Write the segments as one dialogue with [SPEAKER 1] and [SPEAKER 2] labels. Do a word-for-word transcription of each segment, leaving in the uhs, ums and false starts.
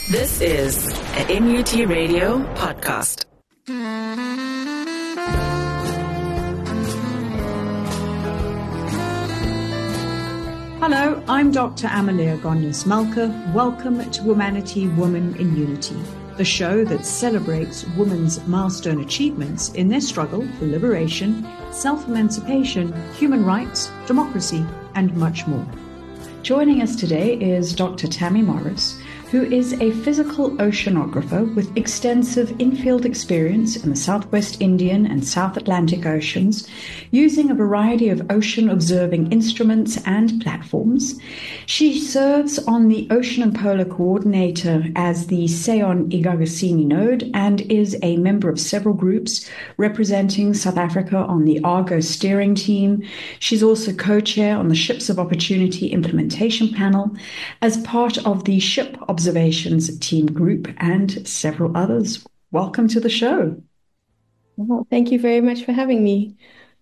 [SPEAKER 1] This is an N U T Radio podcast.
[SPEAKER 2] Hello, I'm Doctor Amalia Gonyas-Malka. Welcome to Womanity Woman in Unity, the show that celebrates women's milestone achievements in their struggle for liberation, self-emancipation, human rights, democracy, and much more. Joining us today is Doctor Tammy Morris, who is a physical oceanographer with extensive in-field experience in the Southwest Indian and South Atlantic Oceans, using a variety of ocean observing instruments and platforms. She serves on the Ocean and Polar Coordinator as the Seon Igagasini node and is a member of several groups representing South Africa on the Argo steering team. She's also co-chair on the Ships of Opportunity Implementation Panel as part of the Ship Observations Team Group and several others. Welcome to the show.
[SPEAKER 3] Well, thank you very much for having me.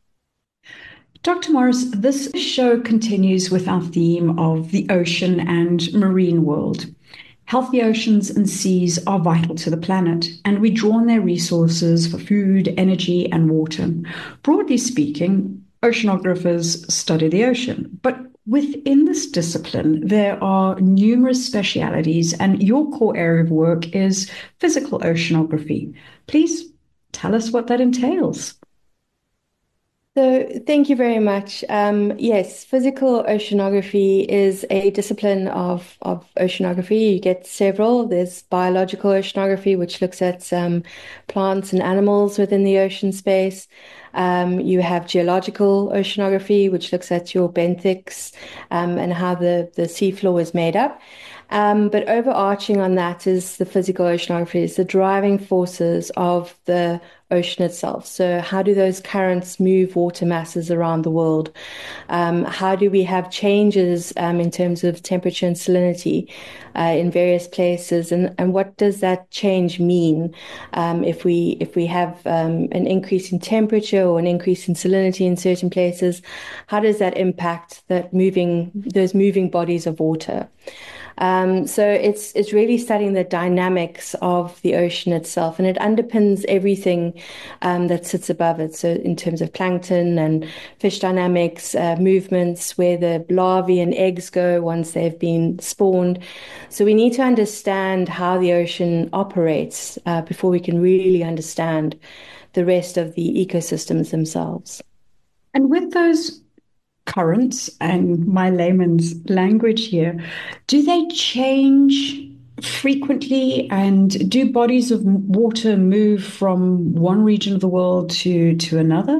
[SPEAKER 2] Doctor Morris, this show continues with our theme of the ocean and marine world. Healthy oceans and seas are vital to the planet, and we draw on their resources for food, energy, and water. Broadly speaking, oceanographers study the ocean, but within this discipline, there are numerous specialities, and your core area of work is physical oceanography. Please tell us what that entails.
[SPEAKER 3] So thank you very much. Um, yes, physical oceanography is a discipline of, of oceanography. You get several. There's biological oceanography, which looks at um, plants and animals within the ocean space. Um, you have geological oceanography, which looks at your benthics um, and how the, the seafloor is made up. Um, but overarching on that is the physical oceanography, is the driving forces of the ocean itself. So how do those currents move water masses around the world? Um, how do we have changes um, in terms of temperature and salinity uh, in various places? And, and what does that change mean um, if we if we have um, an increase in temperature or an increase in salinity in certain places? How does that impact that moving those moving bodies of water? Um, so it's it's really studying the dynamics of the ocean itself, and it underpins everything um, that sits above it. So in terms of plankton and fish dynamics, uh, movements, where the larvae and eggs go once they've been spawned. So we need to understand how the ocean operates uh, before we can really understand the rest of the ecosystems themselves.
[SPEAKER 2] And with those currents and my layman's language here, do they change frequently, and do bodies of water move from one region of the world to to another?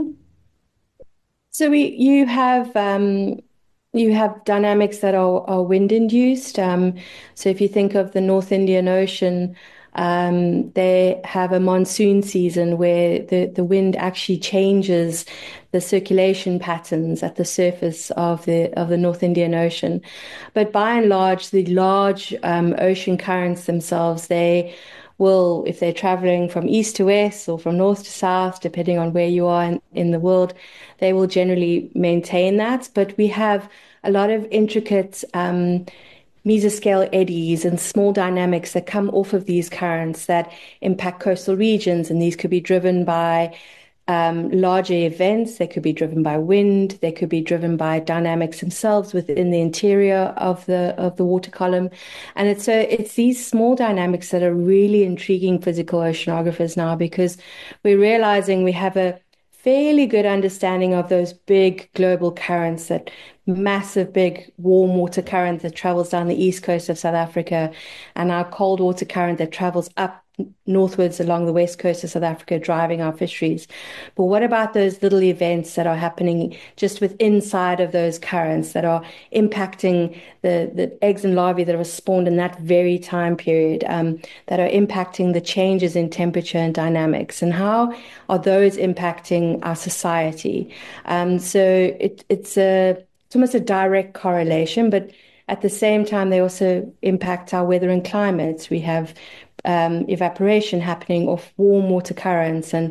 [SPEAKER 3] So we you have um, you have dynamics that are, are wind induced. Um, so if you think of the North Indian Ocean, Um, they have a monsoon season where the, the wind actually changes the circulation patterns at the surface of the of the North Indian Ocean. But by and large, the large um, ocean currents themselves, they will, if they're traveling from east to west or from north to south, depending on where you are in, in the world, they will generally maintain that. But we have a lot of intricate um mesoscale eddies and small dynamics that come off of these currents that impact coastal regions, and these could be driven by um, larger events. They could be driven by wind. They could be driven by dynamics themselves within the interior of the of the water column. And it's so it's these small dynamics that are really intriguing physical oceanographers now, because we're realizing we have a fairly good understanding of those big global currents, that massive, big warm water current that travels down the east coast of South Africa, and our cold water current that travels up northwards along the west coast of South Africa, driving our fisheries. But what about those little events that are happening just with inside of those currents that are impacting the, the eggs and larvae that are spawned in that very time period, um, that are impacting the changes in temperature and dynamics? And how are those impacting our society? Um, so it, it's a it's almost a direct correlation, but at the same time, they also impact our weather and climates. We have um, evaporation happening off warm water currents, and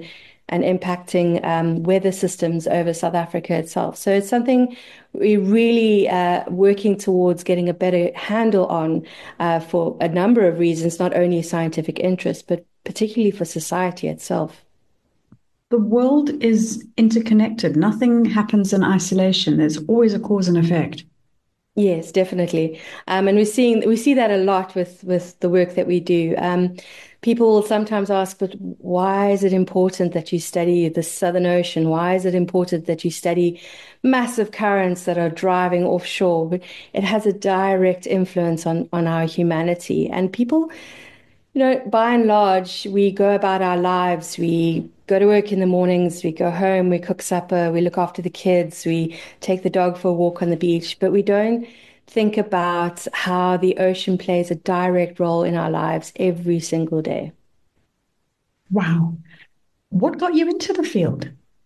[SPEAKER 3] and impacting um, weather systems over South Africa itself. So it's something we're really uh, working towards getting a better handle on uh, for a number of reasons, not only scientific interest, but particularly for society itself.
[SPEAKER 2] The world is interconnected. Nothing happens in isolation. There's always a cause and effect.
[SPEAKER 3] Yes, definitely. Um, and we're seeing we see that a lot with with the work that we do. Um, people will sometimes ask, but why is it important that you study the Southern Ocean? Why is it important that you study massive currents that are driving offshore? But it has a direct influence on on our humanity. And people, you know, by and large, we go about our lives. We go to work in the mornings, we go home, we cook supper, we look after the kids, we take the dog for a walk on the beach, but we don't think about how the ocean plays a direct role in our lives every single day.
[SPEAKER 2] Wow. What got you into the field?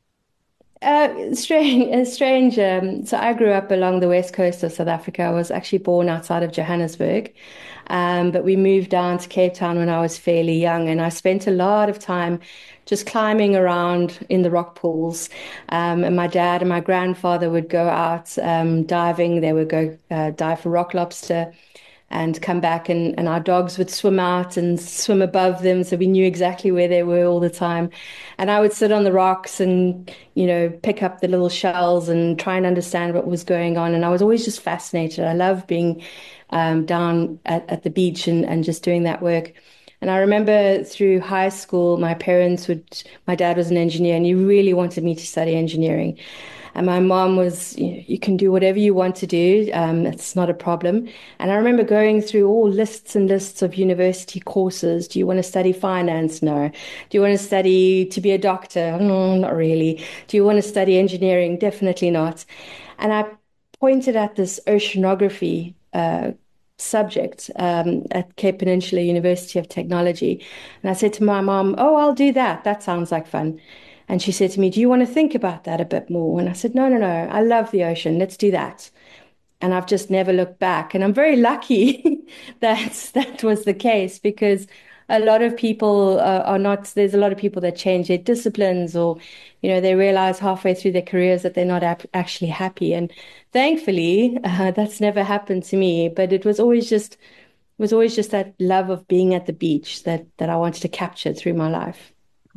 [SPEAKER 3] Uh, strange, uh, strange. Um, so I grew up along the west coast of South Africa. I was actually born outside of Johannesburg, um, but we moved down to Cape Town when I was fairly young, and I spent a lot of time just climbing around in the rock pools. Um, and my dad and my grandfather would go out um, diving. They would go uh, dive for rock lobster and come back, and, and our dogs would swim out and swim above them, so we knew exactly where they were all the time. And I would sit on the rocks and, you know, pick up the little shells and try and understand what was going on. And I was always just fascinated. I love being um, down at, at the beach and, and just doing that work. And I remember through high school, my parents would, my dad was an engineer and he really wanted me to study engineering. And my mom was, you know, you can do whatever you want to do. Um, it's not a problem. And I remember going through all lists and lists of university courses. Do you want to study finance? No. Do you want to study to be a doctor? No, not really. Do you want to study engineering? Definitely not. And I pointed at this oceanography uh, subject um, at Cape Peninsula University of Technology. And I said to my mom, oh, I'll do that. That sounds like fun. And she said to me, do you want to think about that a bit more? And I said, no, no, no, I love the ocean. Let's do that. And I've just never looked back. And I'm very lucky that that was the case, because a lot of people uh, are not, there's a lot of people that change their disciplines, or, you know, they realize halfway through their careers that they're not ap- actually happy. And thankfully, uh, that's never happened to me. But it was always just, it was always just that love of being at the beach that, that I wanted to capture through my life.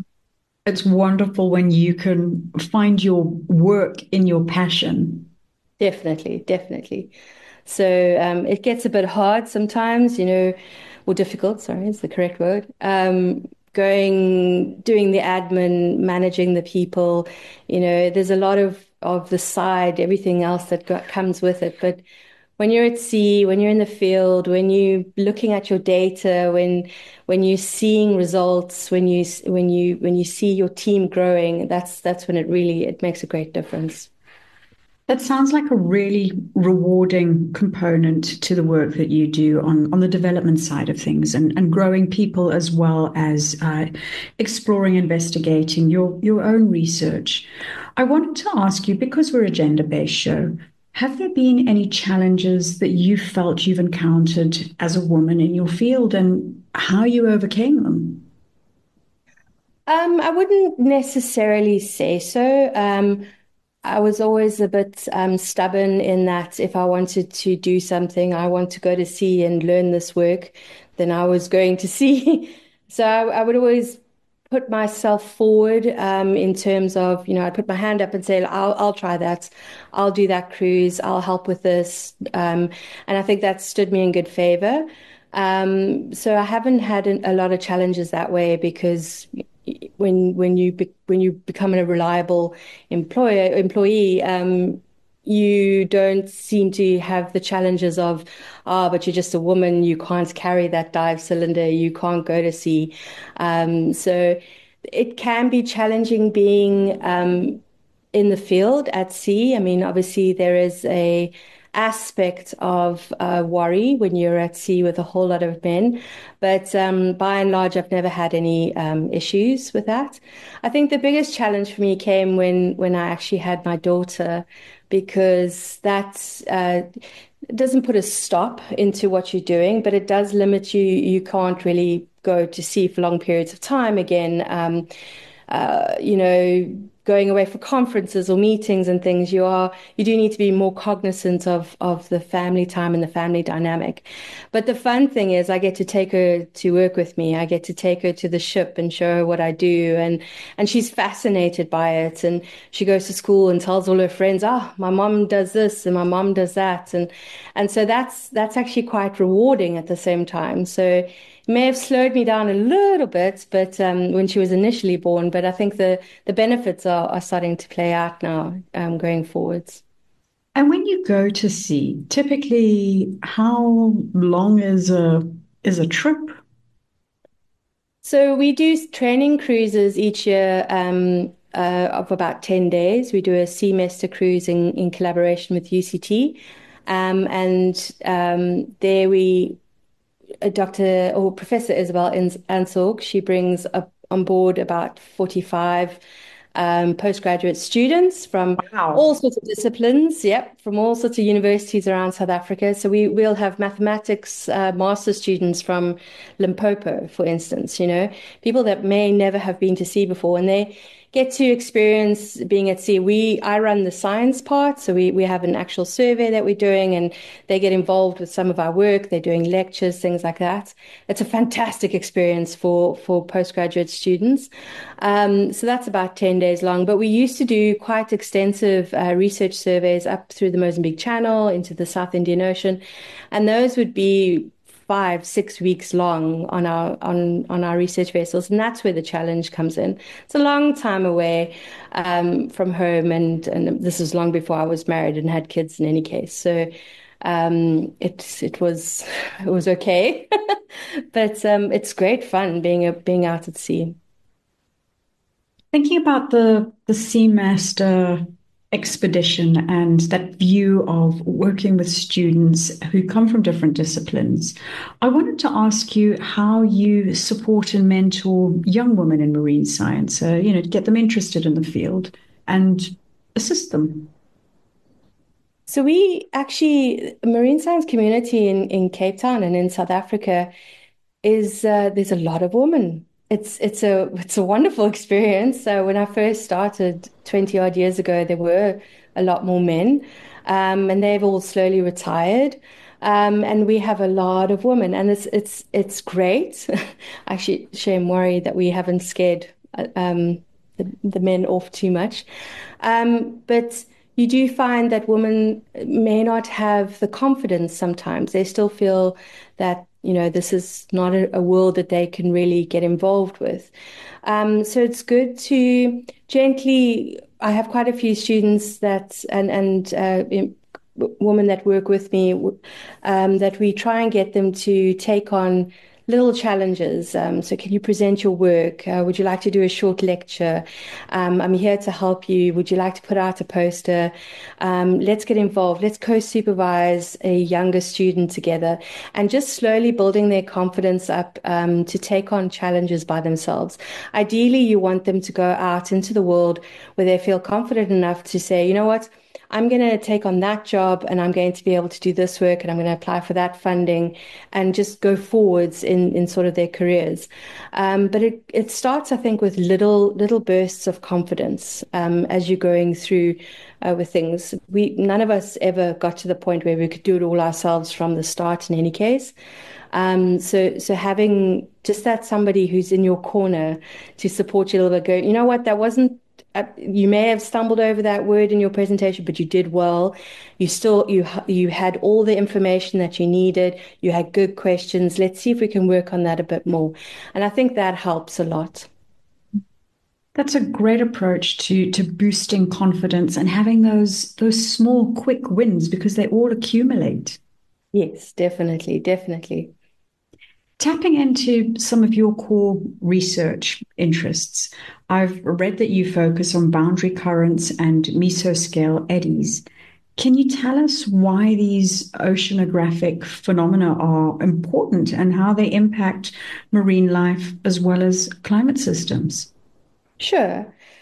[SPEAKER 2] It's wonderful when you can find your work in your passion.
[SPEAKER 3] Definitely, definitely. So um, it gets a bit hard sometimes, you know, or difficult, sorry, is the correct word. Um, going, doing the admin, managing the people, you know, there's a lot of, of the side, everything else that go, comes with it. But when you're at sea, when you're in the field, when you're looking at your data, when when you're seeing results, when you when you when you see your team growing, that's that's when it really it makes a great difference.
[SPEAKER 2] That sounds like a really rewarding component to the work that you do on, on the development side of things, and, and growing people, as well as uh, exploring, investigating your, your own research. I wanted to ask you, because we're a gender-based show, have there been any challenges that you felt you've encountered as a woman in your field, and how you overcame them?
[SPEAKER 3] Um, I wouldn't necessarily say so. Um, I was always a bit um, stubborn in that if I wanted to do something, I want to go to sea and learn this work, then I was going to sea. So I, I would always put myself forward um, in terms of, you know, I'd put my hand up and say, I'll, I'll try that. I'll do that cruise. I'll help with this. Um, and I think that stood me in good favor. Um, so I haven't had an, a lot of challenges that way, because when when you be, when you become a reliable employer employee, um, you don't seem to have the challenges of, ah, oh, but you're just a woman, you can't carry that dive cylinder, you can't go to sea. Um, so it can be challenging being um, in the field at sea. I mean, obviously there is a aspect of uh, worry when you're at sea with a whole lot of men. But um, by and large, I've never had any um, issues with that. I think the biggest challenge for me came when, when I actually had my daughter, because that uh, doesn't put a stop into what you're doing, but it does limit you. You can't really go to sea for long periods of time again. Um, uh, you know, going away for conferences or meetings and things, you are you do need to be more cognizant of of the family time and the family dynamic. But the fun thing is I get to take her to work with me. I get to take her to the ship and show her what I do, and and she's fascinated by it. And she goes to school and tells all her friends, "Ah, my mom does this and my mom does that," and and so that's that's actually quite rewarding at the same time. So may have slowed me down a little bit, but um, when she was initially born, but I think the the benefits are, are starting to play out now, um, going forwards.
[SPEAKER 2] And when you go to sea, typically how long is a is a trip?
[SPEAKER 3] So we do training cruises each year, um, uh, of about ten days. We do a semester cruise in, in collaboration with U C T. Um, and um, there we uh, Doctor or Professor Isabel Ansorg, she brings up on board about forty-five um, postgraduate students from
[SPEAKER 2] Wow.
[SPEAKER 3] all sorts of disciplines, yep, from all sorts of universities around South Africa. So we will have mathematics uh, master students from Limpopo, for instance, you know, people that may never have been to sea before, and they get to experience being at sea. We I run the science part, so we we have an actual survey that we're doing, and they get involved with some of our work. They're doing lectures, things like that. It's a fantastic experience for for postgraduate students. Um, so that's about ten days long. But we used to do quite extensive uh, research surveys up through the Mozambique Channel into the South Indian Ocean, and those would be five, six weeks long on our on on our research vessels, and that's where the challenge comes in. It's a long time away um, from home, and and this was long before I was married and had kids. In any case, so um, it it was it was okay, but um, it's great fun being a, being out at sea.
[SPEAKER 2] Thinking about the the Seamaster expedition and that view of working with students who come from different disciplines, I wanted to ask you how you support and mentor young women in marine science, uh, you know, to get them interested in the field and assist them.
[SPEAKER 3] So we actually, marine science community in, in Cape Town and in South Africa is uh, there's a lot of women. It's it's a it's a wonderful experience. So when I first started twenty odd years ago, there were a lot more men, um, and they've all slowly retired. Um, and we have a lot of women, and it's it's it's great. Actually, shame worry that we haven't scared uh, um, the, the men off too much. Um, but you do find that women may not have the confidence sometimes. They still feel that, you know, this is not a, a world that they can really get involved with. Um, so it's good to gently, I have quite a few students that, and, and uh, women that work with me, um, that we try and get them to take on little challenges. Um, so can you present your work? Uh, would you like to do a short lecture? Um, I'm here to help you. Would you like to put out a poster? Um, let's get involved. Let's co-supervise a younger student together, and just slowly building their confidence up um, to take on challenges by themselves. Ideally, you want them to go out into the world where they feel confident enough to say, you know what? I'm going to take on that job, and I'm going to be able to do this work, and I'm going to apply for that funding, and just go forwards in, in sort of their careers. Um, but it, it starts, I think, with little little bursts of confidence um, as you're going through uh, with things. We none of us ever got to the point where we could do it all ourselves from the start in any case. Um, so so having just that somebody who's in your corner to support you a little bit, go, you know what, that wasn't uh, you may have stumbled over that word in your presentation, but you did well. You still you you had all the information that you needed. You had good questions. Let's see if we can work on that a bit more. And I think that helps a lot.
[SPEAKER 2] That's a great approach to to boosting confidence and having those those small quick wins because they all accumulate.
[SPEAKER 3] Yes, definitely, definitely.
[SPEAKER 2] Tapping into some of your core research interests, I've read that you focus on boundary currents and mesoscale eddies. Can you tell us why these oceanographic phenomena are important and how they impact marine life as well as climate systems?
[SPEAKER 3] Sure.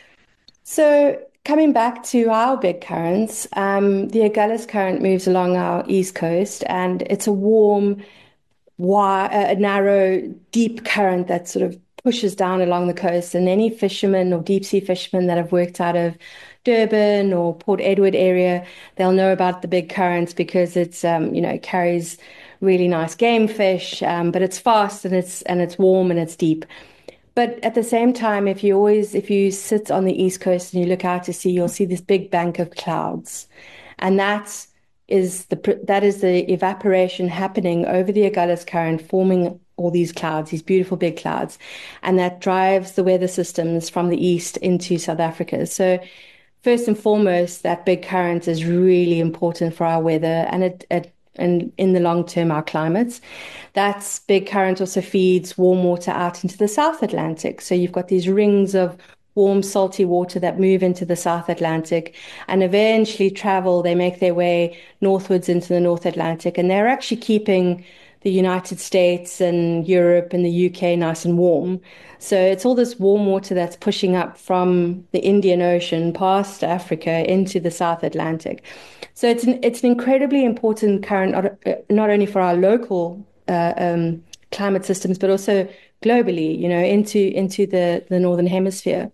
[SPEAKER 3] So coming back to our big currents, um, the Agulhas current moves along our east coast, and it's a warm, wide, a narrow, deep current that sort of pushes down along the coast. And any fishermen or deep sea fishermen that have worked out of Durban or Port Edward area, they'll know about the big currents because it's, um, you know, carries really nice game fish, um, but it's fast and it's and it's warm and it's deep. But at the same time, if you always, if you sit on the East Coast and you look out to sea, you'll see this big bank of clouds. And that is the that is the evaporation happening over the Agulhas Current, forming all these clouds, these beautiful big clouds. And that drives the weather systems from the east into South Africa. So first and foremost, that big current is really important for our weather, and it, it and in the long term, our climates. That big current also feeds warm water out into the South Atlantic. So you've got these rings of warm, salty water that move into the South Atlantic and eventually travel. They make their way northwards into the North Atlantic, and they're actually keeping the United States and Europe and the U K nice and warm. So it's all this warm water that's pushing up from the Indian Ocean past Africa into the South Atlantic. So it's an it's an incredibly important current, not, not only for our local uh, um, climate systems, but also globally, you know, into into the, the Northern Hemisphere.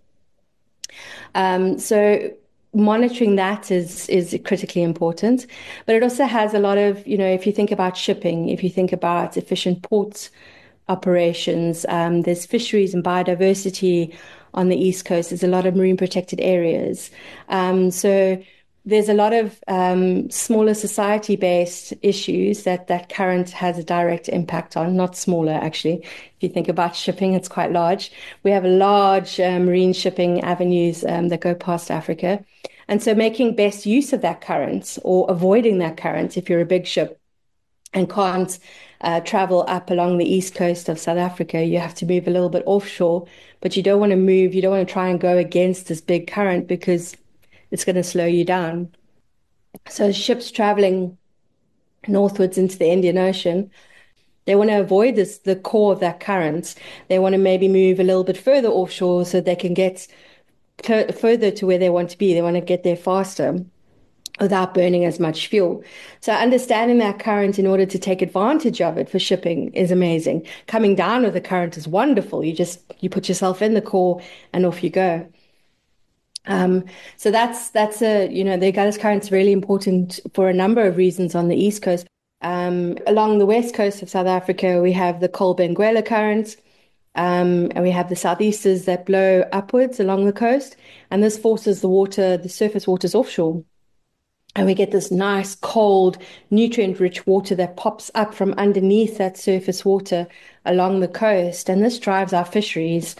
[SPEAKER 3] Um, so monitoring that is is critically important, but it also has a lot of, you know, if you think about shipping, if you think about efficient port operations, um, there's fisheries and biodiversity on the East Coast. There's a lot of marine protected areas. Um, so there's a lot of um, smaller society-based issues that that current has a direct impact on, not smaller, actually. If you think about shipping, it's quite large. We have large uh, marine shipping avenues um, that go past Africa. And so making best use of that current or avoiding that current if you're a big ship and can't uh, travel up along the east coast of South Africa, you have to move a little bit offshore, but you don't want to move, you don't want to try and go against this big current because it's going to slow you down. So ships traveling northwards into the Indian Ocean, they want to avoid this, the core of that current. They want to maybe move a little bit further offshore so they can get further to where they want to be. They want to get there faster without burning as much fuel. So understanding that current in order to take advantage of it for shipping is amazing. Coming down with the current is wonderful. You just, you put yourself in the core and off you go. Um, so that's, that's a, you know, the Agulhas current is really important for a number of reasons on the East Coast. Um, along the west coast of South Africa, we have the Cole-Benguela current, um, and we have the southeasters that blow upwards along the coast, and this forces the water, the surface waters offshore. And we get this nice, cold, nutrient-rich water that pops up from underneath that surface water along the coast, and this drives our fisheries.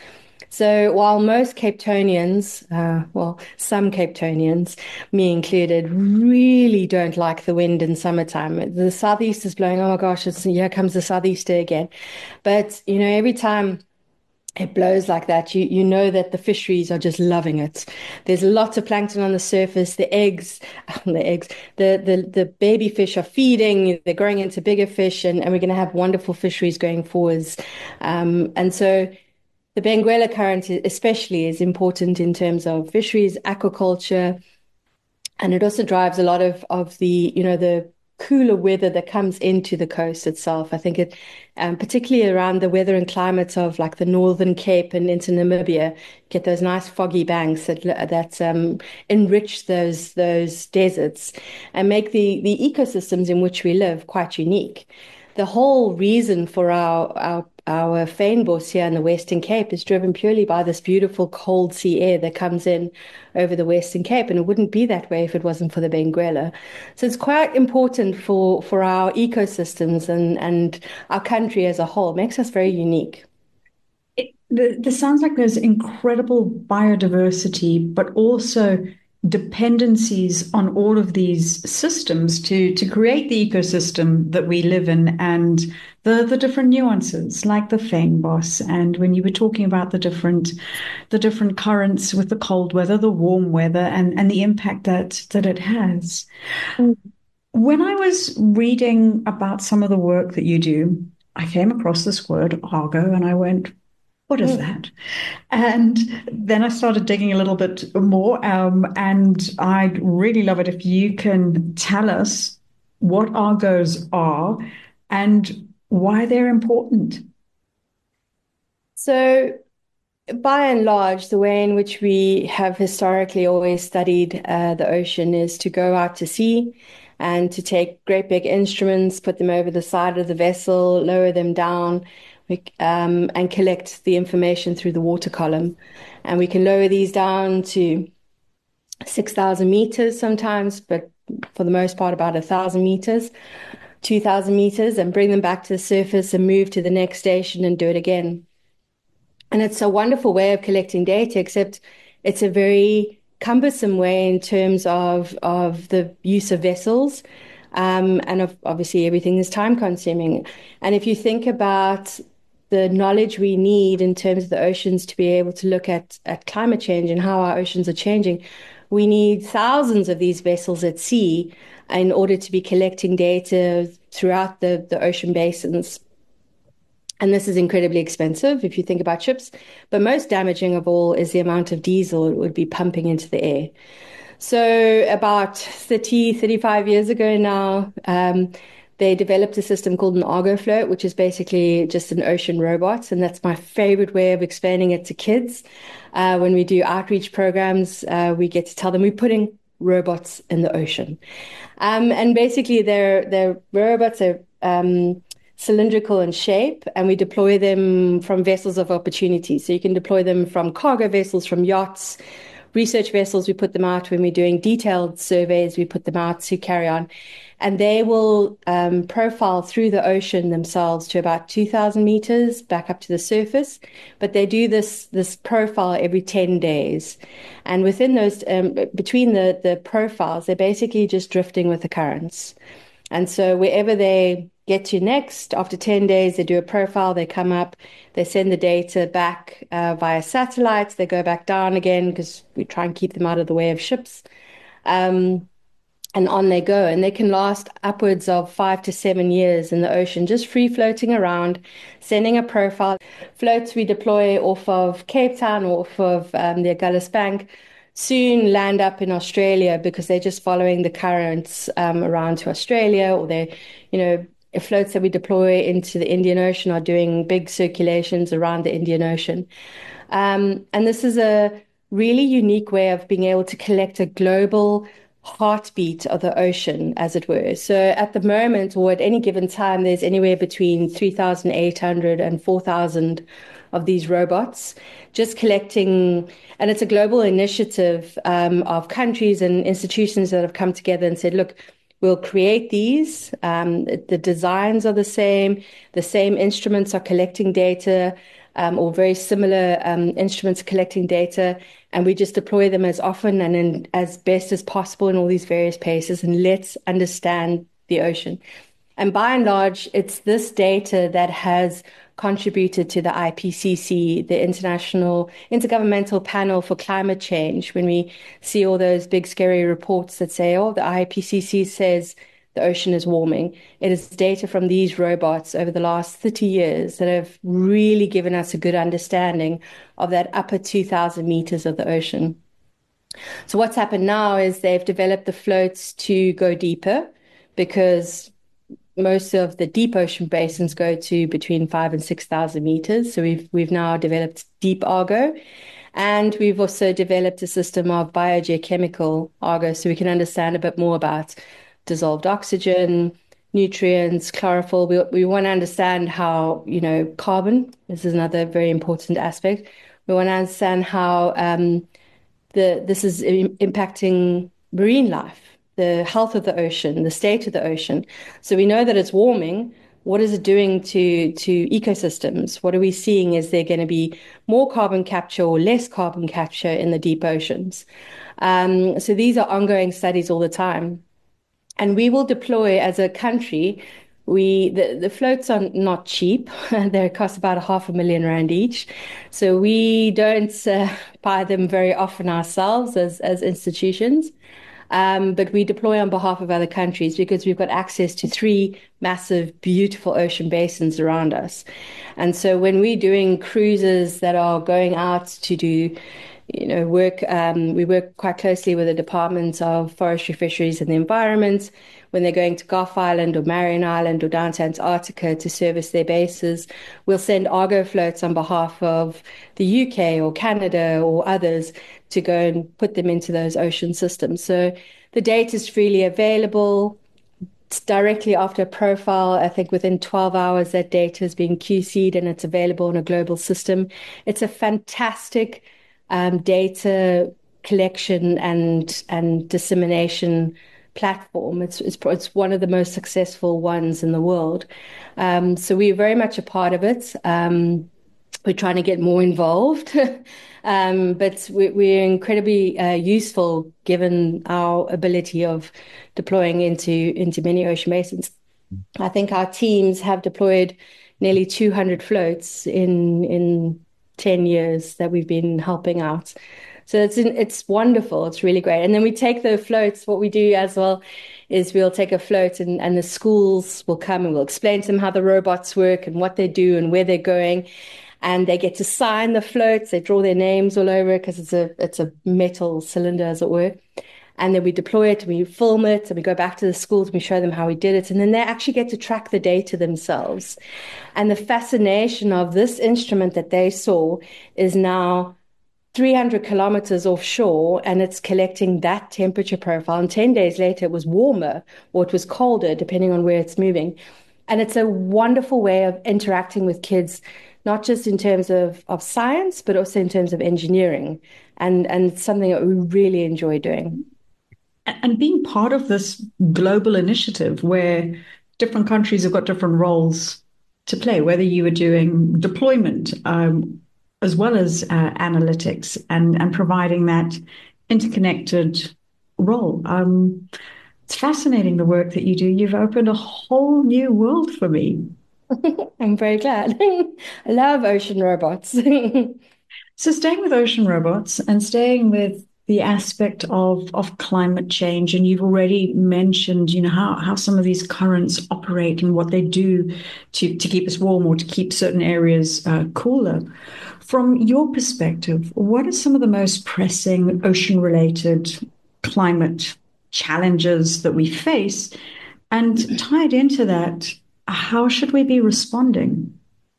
[SPEAKER 3] So while most Cape Townians, uh, well, some Cape Townians, me included, really don't like the wind in summertime. The southeast is blowing, oh my gosh, it's, here comes the southeaster again. But, you know, every time it blows like that, you you know that the fisheries are just loving it. There's lots of plankton on the surface. The eggs, the eggs, the, the, the baby fish are feeding. They're growing into bigger fish, and, and we're going to have wonderful fisheries going forwards. Um, and so the Benguela current especially is important in terms of fisheries, aquaculture, and it also drives a lot of, of the, you know, the cooler weather that comes into the coast itself. I think it, um, particularly around the weather and climates of like the Northern Cape and into Namibia, get those nice foggy banks that that um, enrich those those deserts and make the the ecosystems in which we live quite unique. The whole reason for our our our fynbos here in the Western Cape is driven purely by this beautiful cold sea air that comes in over the Western Cape, and it wouldn't be that way if it wasn't for the Benguela. So it's quite important for, for our ecosystems and, and our country as a whole. It makes us very unique.
[SPEAKER 2] It, this sounds like there's incredible biodiversity, but also dependencies on all of these systems to to create the ecosystem that we live in, and the the different nuances like the fynbos. And when you were talking about the different the different currents with the cold weather, the warm weather, and and the impact that that it has. Mm. When I was reading about some of the work that you do, I came across this word Argo, and I went, what is that? And then I started digging a little bit more, um, and I'd really love it if you can tell us what Argos are and why they're important.
[SPEAKER 3] So by and large, the way in which we have historically always studied uh, the ocean is to go out to sea and to take great big instruments, put them over the side of the vessel, lower them down, we, um, and collect the information through the water column. And we can lower these down to six thousand meters sometimes, but for the most part, about one thousand meters, two thousand meters, and bring them back to the surface and move to the next station and do it again. And it's a wonderful way of collecting data, except it's a very cumbersome way in terms of, of the use of vessels. Um, and of, obviously, everything is time consuming. And if you think about the knowledge we need in terms of the oceans to be able to look at, at climate change and how our oceans are changing, we need thousands of these vessels at sea in order to be collecting data throughout the, the ocean basins. And this is incredibly expensive if you think about ships. But most damaging of all is the amount of diesel it would be pumping into the air. So about thirty, thirty-five years ago now, um, they developed a system called an Argo float, which is basically just an ocean robot. And that's my favorite way of explaining it to kids. Uh, when we do outreach programs, uh, we get to tell them we're putting robots in the ocean. Um, and basically, they're, they're robots are um, cylindrical in shape, and we deploy them from vessels of opportunity. So you can deploy them from cargo vessels, from yachts, research vessels. We put them out when we're doing detailed surveys. We put them out to carry on. And they will um, profile through the ocean themselves to about two thousand meters back up to the surface. But they do this this profile every ten days. And within those, um, between the, the profiles, they're basically just drifting with the currents. And so wherever they get to next, after ten days, they do a profile, they come up, they send the data back uh, via satellites, they go back down again because we try and keep them out of the way of ships. Um, and on they go. And they can last upwards of five to seven years in the ocean, just free floating around, sending a profile. Floats we deploy off of Cape Town or off of um, the Agulhas Bank soon land up in Australia because they're just following the currents um, around to Australia, or they, you know, floats that we deploy into the Indian Ocean are doing big circulations around the Indian Ocean. Um, and this is a really unique way of being able to collect a global heartbeat of the ocean, as it were. So at the moment, or at any given time, there's anywhere between three thousand eight hundred and four thousand of these robots just collecting. And it's a global initiative um, of countries and institutions that have come together and said, look, we'll create these. Um, the designs are the same. The same instruments are collecting data, um, or very similar um, instruments collecting data. And we just deploy them as often and in, as best as possible in all these various places. And let's understand the ocean. And by and large, it's this data that has contributed to the I P C C, the International Intergovernmental Panel for Climate Change, when we see all those big scary reports that say, oh, the I P C C says the ocean is warming. It is data from these robots over the last thirty years that have really given us a good understanding of that upper two thousand meters of the ocean. So what's happened now is they've developed the floats to go deeper, because most of the deep ocean basins go to between five and six thousand meters. So we've we've now developed Deep Argo, and we've also developed a system of biogeochemical Argo, so we can understand a bit more about dissolved oxygen, nutrients, chlorophyll. We we want to understand how, you know, carbon. This is another very important aspect. We want to understand how um, the this is impacting marine life, the health of the ocean, the state of the ocean. So we know that it's warming. What is it doing to, to ecosystems? What are we seeing? Is there going to be more carbon capture or less carbon capture in the deep oceans? Um, so these are ongoing studies all the time. And we will deploy as a country. We the, the floats are not cheap. They cost about a half a million rand each. So we don't uh, buy them very often ourselves as, as institutions. Um, but we deploy on behalf of other countries because we've got access to three massive, beautiful ocean basins around us. And so when we're doing cruises that are going out to do you know, work, um, we work quite closely with the Department of Forestry, Fisheries and the Environment when they're going to Gough Island or Marion Island or down to Antarctica to service their bases. We'll send Argo floats on behalf of the U K or Canada or others to go and put them into those ocean systems. So the data is freely available. It's directly after a profile. I think within twelve hours, that data is being Q C'd and it's available in a global system. It's a fantastic um, data collection and and dissemination platform. It's, it's it's one of the most successful ones in the world. Um, so we're very much a part of it. Um, we're trying to get more involved, um, but we, we're incredibly uh, useful given our ability of deploying into into many ocean basins. I think our teams have deployed nearly two hundred floats in in ten years that we've been helping out. So it's it's wonderful. It's really great. And then we take the floats. What we do as well is we'll take a float and, and the schools will come and we'll explain to them how the robots work and what they do and where they're going. And they get to sign the floats. They draw their names all over it because it's a it's a metal cylinder, as it were. And then we deploy it and we film it and we go back to the schools and we show them how we did it. And then they actually get to track the data themselves. And the fascination of this instrument that they saw is now three hundred kilometers offshore, and it's collecting that temperature profile. And ten days later, it was warmer or it was colder, depending on where it's moving. And it's a wonderful way of interacting with kids, not just in terms of, of science, but also in terms of engineering. And, and it's something that we really enjoy doing.
[SPEAKER 2] And being part of this global initiative where different countries have got different roles to play, whether you were doing deployment um, as well as uh, analytics and, and providing that interconnected role. Um, it's fascinating the work that you do. You've opened a whole new world for me.
[SPEAKER 3] I'm very glad. I love ocean robots.
[SPEAKER 2] So staying with ocean robots and staying with the aspect of, of climate change, and you've already mentioned, you know, how, how some of these currents operate and what they do to, to keep us warm or to keep certain areas uh, cooler. From your perspective, what are some of the most pressing ocean-related climate challenges that we face? And tied into that, how should we be responding?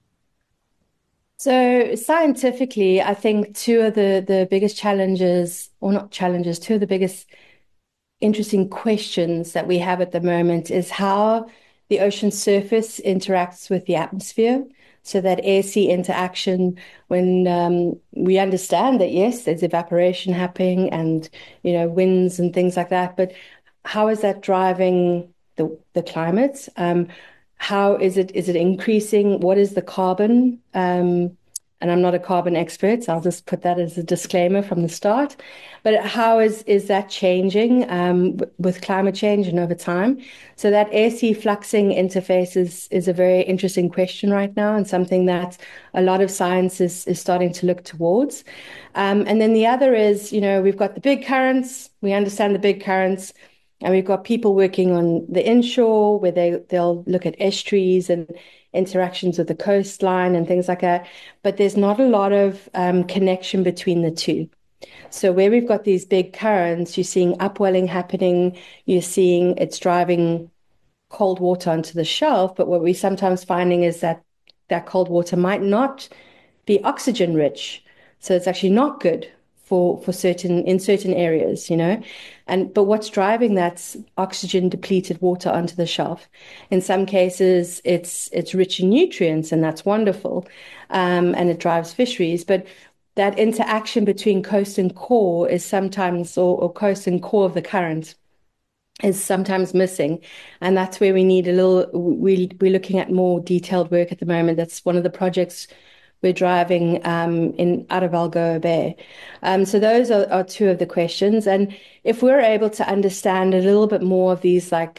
[SPEAKER 3] So scientifically, I think two of the, the biggest challenges, or not challenges, two of the biggest interesting questions that we have at the moment is how the ocean surface interacts with the atmosphere. So that air-sea interaction, when um, we understand that, yes, there's evaporation happening and, you know, winds and things like that, but how is that driving the, the climate? Um, How is it, is it increasing? What is the carbon? Um, and I'm not a carbon expert, so I'll just put that as a disclaimer from the start. But how is, is that changing um, with climate change and over time? So that air-sea fluxing interface is, is a very interesting question right now and something that a lot of science is, is starting to look towards. Um, and then the other is, you know, we've got the big currents. We understand the big currents. And we've got people working on the inshore where they, they'll look at estuaries and interactions with the coastline and things like that. But there's not a lot of um, connection between the two. So where we've got these big currents, you're seeing upwelling happening, you're seeing it's driving cold water onto the shelf. But what we're sometimes finding is that that cold water might not be oxygen rich. So it's actually not good for, for certain, in certain areas, you know. And but what's driving that's oxygen depleted water onto the shelf. In some cases, it's it's rich in nutrients, and that's wonderful, um, and it drives fisheries. But that interaction between coast and core is sometimes, or, or coast and core of the current, is sometimes missing, and that's where we need a little. We we're looking at more detailed work at the moment. That's one of the projects we're driving um, in out of Algoa Bay. Um, so those are, are two of the questions. And if we're able to understand a little bit more of these, like,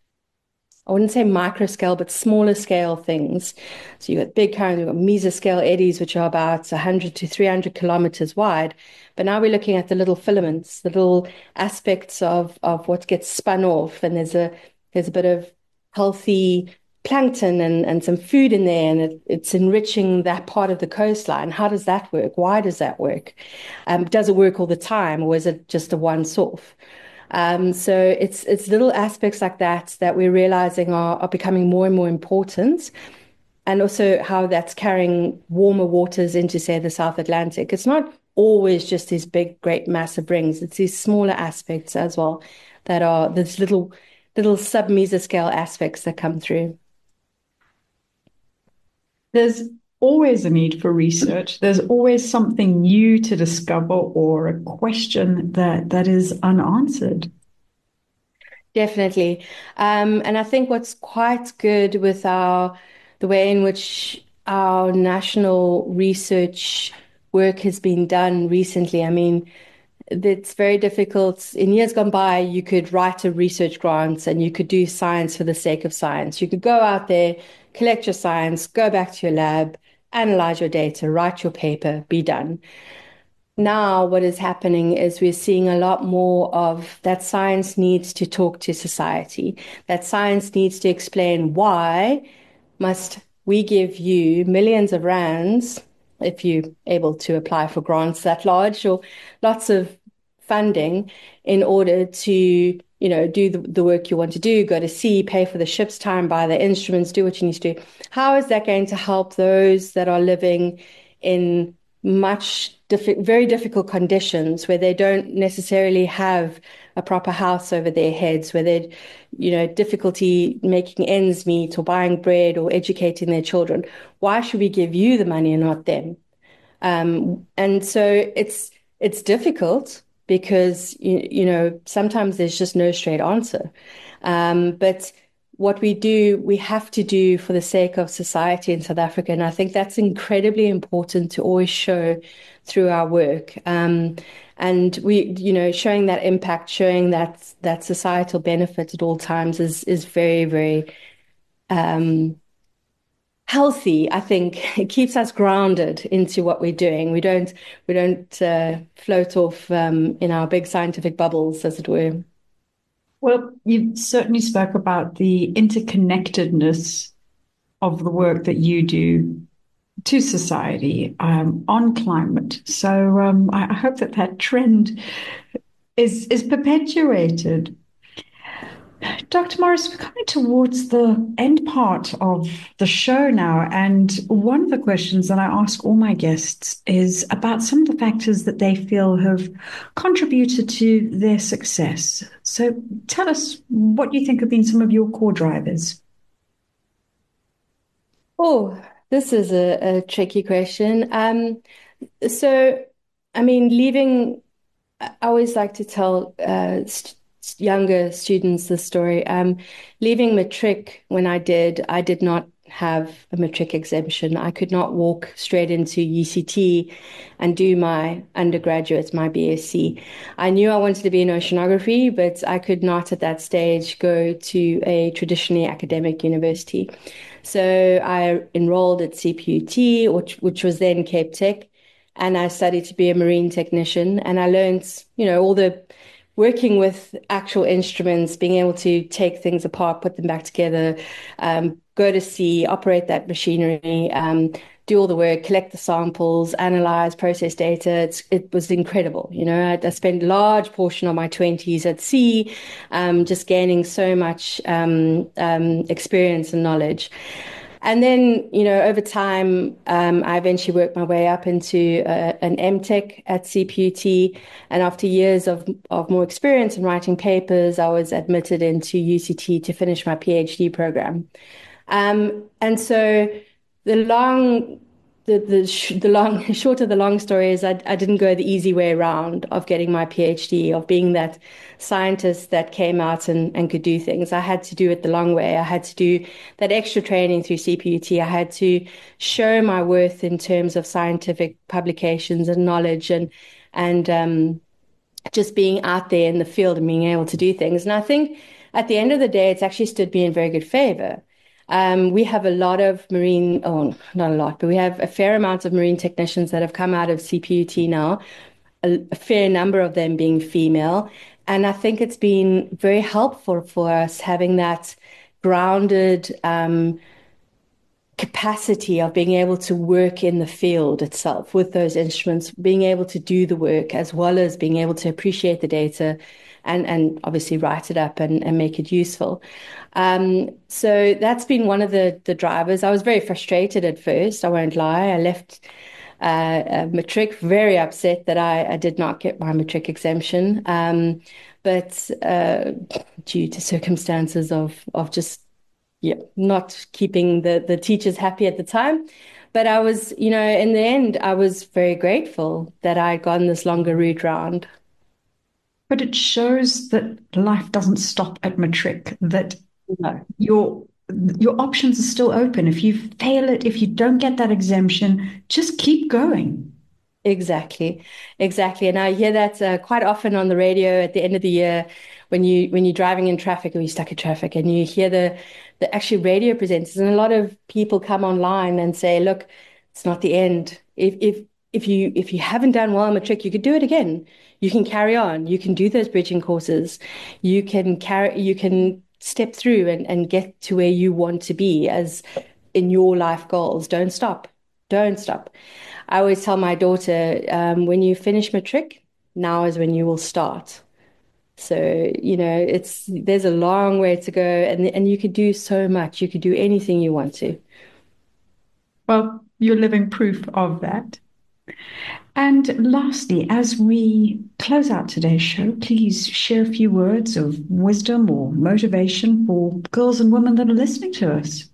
[SPEAKER 3] I wouldn't say micro scale, but smaller scale things. So you've got big currents, you've got mesoscale eddies, which are about one hundred to three hundred kilometers wide. But now we're looking at the little filaments, the little aspects of, of what gets spun off. And there's a, there's a bit of healthy plankton and, and some food in there, and it, it's enriching that part of the coastline. How does that work? Why does that work? Um, does it work all the time, or is it just a once-off? Um, so it's it's little aspects like that that we're realizing are, are becoming more and more important, and also how that's carrying warmer waters into, say, the South Atlantic. It's not always just these big, great, massive rings. It's these smaller aspects as well that are these little little sub-mesoscale aspects that come through.
[SPEAKER 2] There's always a need for research. There's always something new to discover or a question that, that is unanswered.
[SPEAKER 3] Definitely. Um, and I think what's quite good with our the way in which our national research work has been done recently. I mean, it's very difficult. In years gone by, you could write a research grant and you could do science for the sake of science. You could go out there, collect your science, go back to your lab, analyze your data, write your paper, be done. Now, what is happening is we're seeing a lot more of that science needs to talk to society, that science needs to explain why must we give you millions of rands if you're able to apply for grants that large or lots of funding in order to, you know, do the, the work you want to do, go to sea, pay for the ship's time, buy the instruments, do what you need to do. How is that going to help those that are living in much diffi- very difficult conditions where they don't necessarily have a proper house over their heads, where they, you know, difficulty making ends meet or buying bread or educating their children? Why should we give you the money and not them? Um, and so it's it's difficult because you, you know sometimes there's just no straight answer. Um, but what we do, we have to do for the sake of society in South Africa. And I think that's incredibly important to always show through our work. Um, and we, you know, showing that impact, showing that that societal benefit at all times is is very, very um, healthy. I think it keeps us grounded into what we're doing. We don't we don't uh, float off um, in our big scientific bubbles, as it were.
[SPEAKER 2] Well, you certainly spoke about the interconnectedness of the work that you do to society um, on climate. So um, I, I hope that that trend is is perpetuated. Doctor Morris, we're coming towards the end part of the show now. And one of the questions that I ask all my guests is about some of the factors that they feel have contributed to their success. So tell us what you think have been some of your core drivers.
[SPEAKER 3] Oh, this is a, a tricky question. Um, so, I mean, leaving, I always like to tell uh, st younger students the story. Um, leaving matric when I did, I did not have a matric exemption. I could not walk straight into U C T and do my undergraduate, my B S c. I knew I wanted to be in oceanography, but I could not at that stage go to a traditionally academic university. So I enrolled at C P U T, which, which was then Cape Tech, and I studied to be a marine technician. And I learned, you know, all the working with actual instruments, being able to take things apart, put them back together, um, go to sea, operate that machinery, um, do all the work, collect the samples, analyze, process data. It's, it was incredible. You know, I, I spent a large portion of my twenties at sea, um, just gaining so much um, um, experience and knowledge. And then, you know, over time, um, I eventually worked my way up into uh, an M Tech at C P U T. And after years of, of more experience in writing papers, I was admitted into U C T to finish my PhD program. Um, and so the long, the the, sh the long, short of the long story is I, I didn't go the easy way around of getting my PhD, of being that scientist that came out and, and could do things. I had to do it the long way. I had to do that extra training through C P U T. I had to show my worth in terms of scientific publications and knowledge and, and um, just being out there in the field and being able to do things. And I think at the end of the day, it's actually stood me in very good favor. Um, we have a lot of marine, oh, not a lot, but we have a fair amount of marine technicians that have come out of C P U T now, a, a fair number of them being female. And I think it's been very helpful for us having that grounded um, capacity of being able to work in the field itself with those instruments, being able to do the work as well as being able to appreciate the data and, and obviously write it up and, and make it useful. Um, so that's been one of the, the drivers. I was very frustrated at first, I won't lie. I left uh, uh, matric very upset that I, I did not get my matric exemption, um, but uh, due to circumstances of, of just yeah, not keeping the, the teachers happy at the time. But I was, you know, in the end, I was very grateful that I'd gone this longer route round.
[SPEAKER 2] But it shows that life doesn't stop at matric, that
[SPEAKER 3] No.
[SPEAKER 2] your your options are still open. If you fail it, if you don't get that exemption, just keep going.
[SPEAKER 3] Exactly, exactly. And I hear that uh, quite often on the radio at the end of the year when you when you're driving in traffic or you're stuck in traffic, and you hear the the actually radio presenters, and a lot of people come online and say, "Look, it's not the end. If if if you if you haven't done well on matric, you could do it again. You can carry on. You can do those bridging courses. You can carry. You can step through and and get to where you want to be as in your life goals. Don't stop. Don't stop." I always tell my daughter, um, when you finish matric, now is when you will start. So, you know, it's there's a long way to go, and and you could do so much. You could do anything you want to.
[SPEAKER 2] Well, you're living proof of that. And lastly, as we close out today's show, please share a few words of wisdom or motivation for girls and women that are listening to us.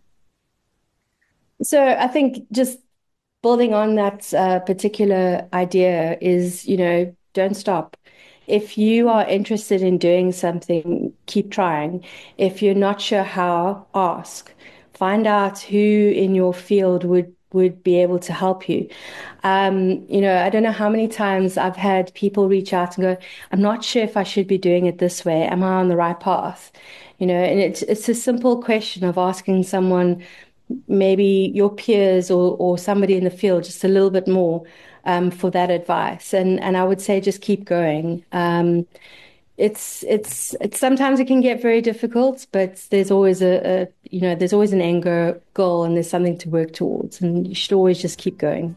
[SPEAKER 3] So I think just building on that uh, particular idea is, you know, don't stop. If you are interested in doing something, keep trying. If you're not sure how, ask. Find out who in your field would would be able to help you. Um, you know, I don't know how many times I've had people reach out and go, I'm not sure if I should be doing it this way. Am I on the right path? You know, and it's it's a simple question of asking someone, maybe your peers or or somebody in the field, just a little bit more um, for that advice. And and I would say just keep going. Um, it's it's it's sometimes it can get very difficult, but there's always a, a you know there's always an end goal, and there's something to work towards, and you should always just keep going.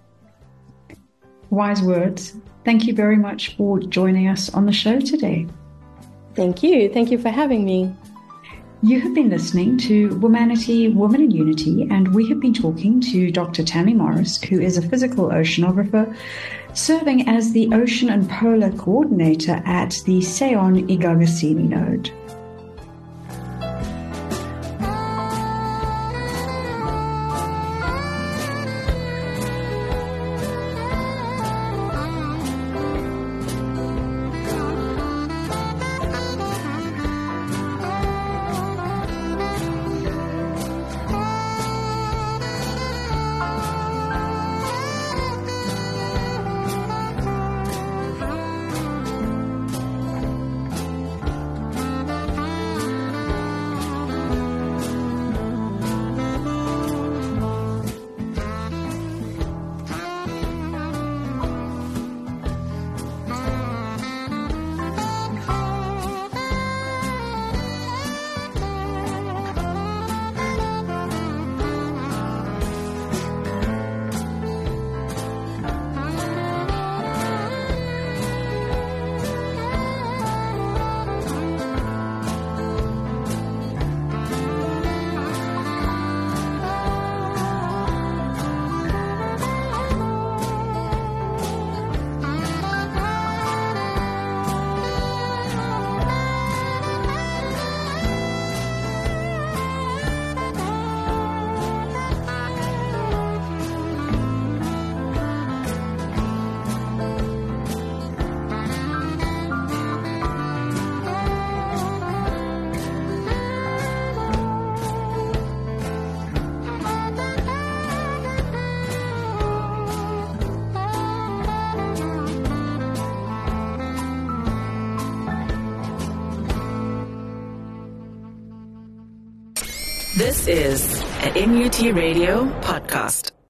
[SPEAKER 2] Wise words. Thank you very much for joining us on the show today.
[SPEAKER 3] Thank you. Thank you for having me.
[SPEAKER 2] You have been listening to Womanity, Women in Unity, and we have been talking to Doctor Tammy Morris, who is a physical oceanographer, serving as the Ocean and Polar Coordinator at the Seon Igagasimi node.
[SPEAKER 1] This is an N U T Radio podcast.